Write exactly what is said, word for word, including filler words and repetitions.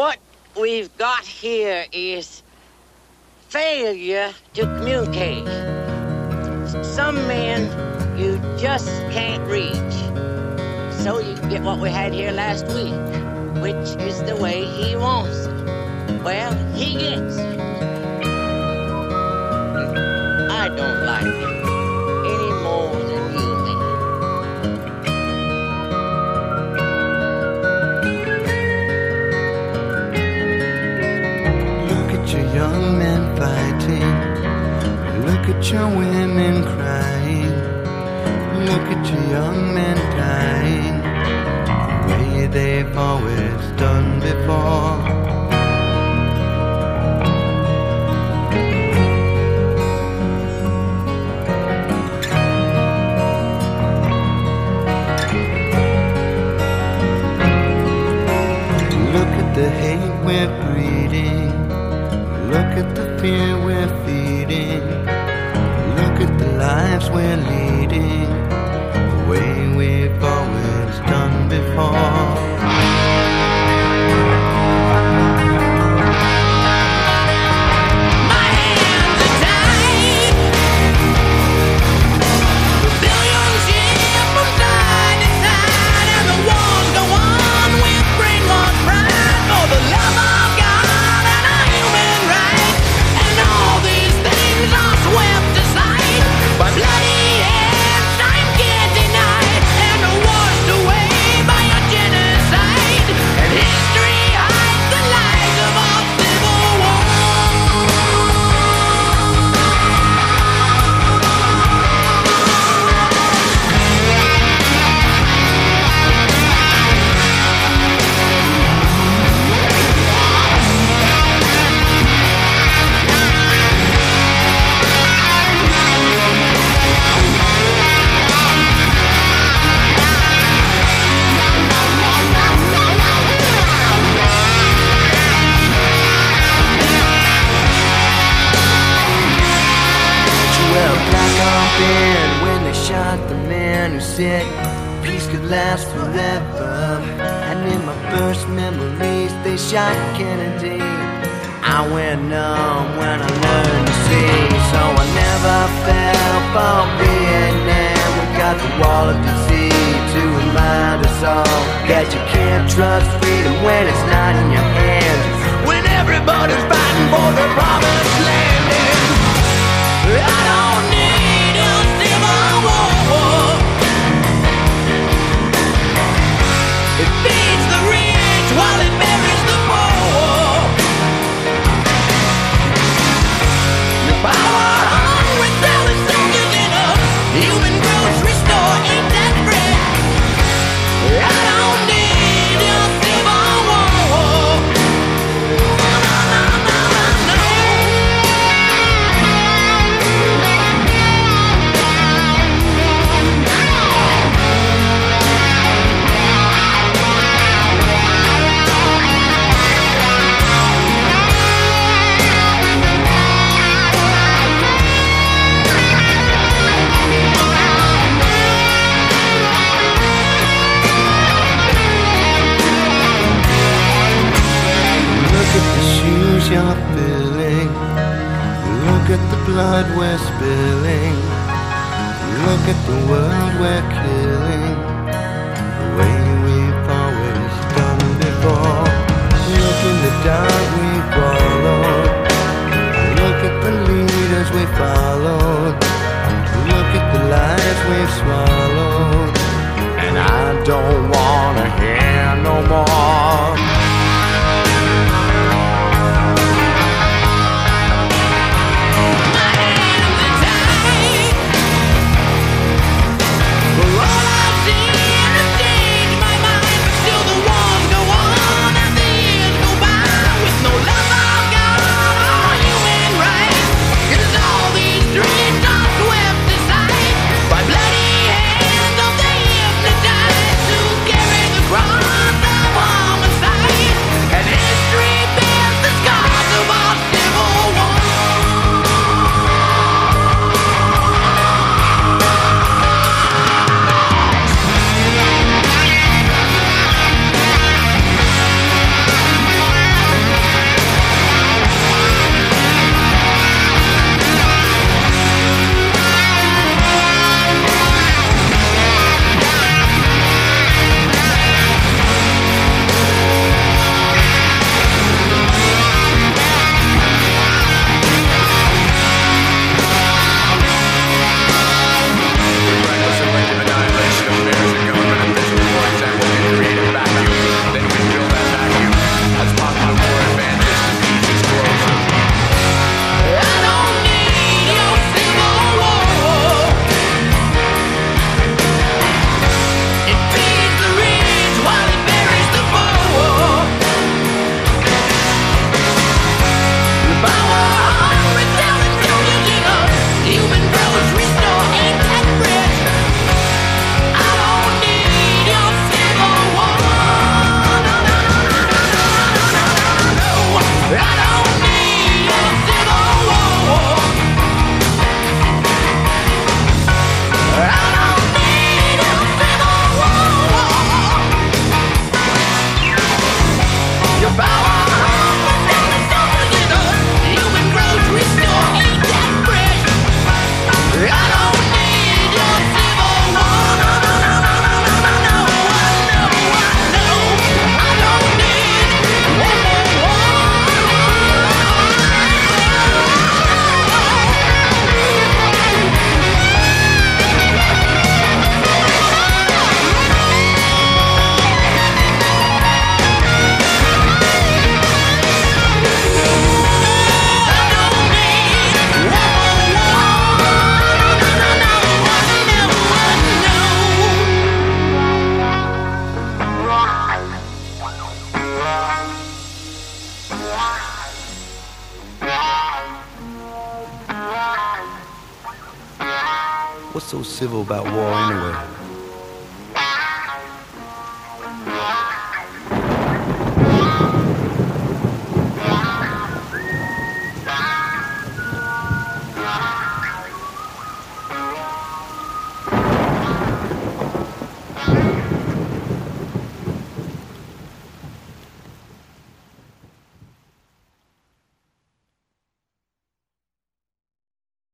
What we've got here is failure to communicate. Some men you just can't reach. So you get what we had here last week, which is the way he wants it. Well, he gets it. I don't like it any more than you may. Look at your young men fighting. Look at your women crying. Look at your young men dying the way they've always done before. Look at the hate we're breeding. Look at the fear we're feeding. Look at the lives we're leading the way we've always done before. When they shot the man who said peace could last forever, and in my first memories they shot Kennedy. I went numb when I learned to see, so I never fell for Vietnam. We got the wall of D C to remind us all that you can't trust freedom when it's not in your hands, when everybody's fighting for the promised land. I don't need a civil war. It feeds the rich while it buries the poor. The power-hungry selling soldiers in a human grocery store ain't that free. I don't need a civil war. No, no, no, no, no. Look at the shoes you're filling. Look at the blood we're spilling. Look at the world we're killing the way we've always done before. Look in the dark we followed. Look at the leaders we followed. Look at the lies we've swallowed. And I don't wanna hear no more. Bloody hands of the hypnotized who carry the cross of What's so civil about war anyway?